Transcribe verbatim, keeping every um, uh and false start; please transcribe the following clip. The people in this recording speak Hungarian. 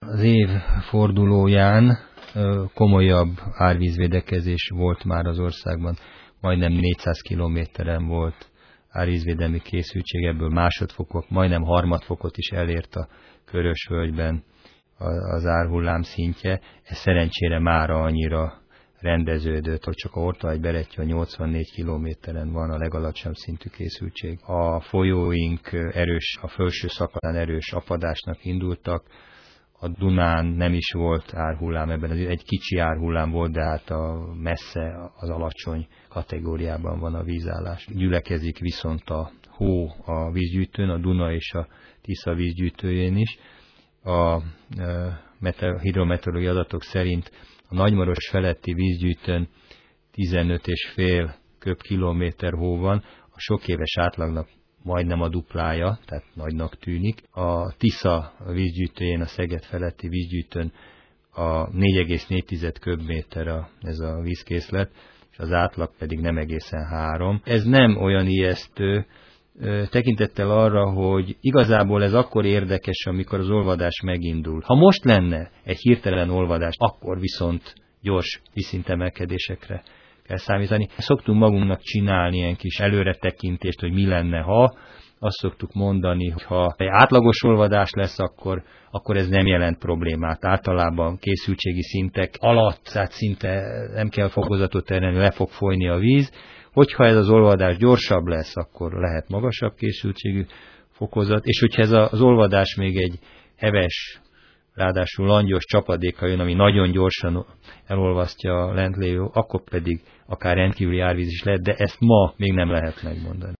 Az év fordulóján komolyabb árvízvédekezés volt már az országban, majdnem négyszáz kilométeren volt árvízvédelmi készültség, ebből másodfokok, majdnem harmadfokot is elért a Körösvölgyben az árhullám szintje. Ez szerencsére mára annyira rendeződött, hogy csak a Ortavágy-Berettyő nyolcvannégy kilométeren van a legalacsonyabb szintű készültség. A folyóink erős, a felső szakaszán erős apadásnak indultak, a Dunán nem is volt árhullám, ebben az egy kicsi árhullám volt, de hát a messze az alacsony kategóriában van a vízállás. Gyülekezik viszont a hó a vízgyűjtőn, a Duna és a Tisza vízgyűjtőjén is. A hidrometeorológiai adatok szerint a Nagymaros feletti vízgyűjtőn tizenöt és fél köbkilométer hó van, a sok éves átlagnak majdnem a duplája, tehát nagynak tűnik. A Tisza vízgyűjtőjén, a Szeged feletti vízgyűjtőn a négy egész négy köbméter a, ez a vízkészlet, és az átlag pedig nem egészen három. Ez nem olyan ijesztő, tekintettel arra, hogy igazából ez akkor érdekes, amikor az olvadás megindul. Ha most lenne egy hirtelen olvadás, akkor viszont gyors vízszintemelkedésekre kell számítani. Szoktunk magunknak csinálni ilyen kis előretekintést, hogy mi lenne, ha. Azt szoktuk mondani, hogy ha egy átlagos olvadás lesz, akkor, akkor ez nem jelent problémát. Általában készültségi szintek alatt, tehát szinte nem kell fokozatot tenni, le fog folyni a víz. Hogyha ez az olvadás gyorsabb lesz, akkor lehet magasabb készültségű fokozat, és hogyha ez az olvadás még egy heves, ráadásul langyos csapadékkal jön, ami nagyon gyorsan elolvasztja a lent lévő, akkor pedig akár rendkívüli árvíz is lehet, de ezt ma még nem lehet megmondani.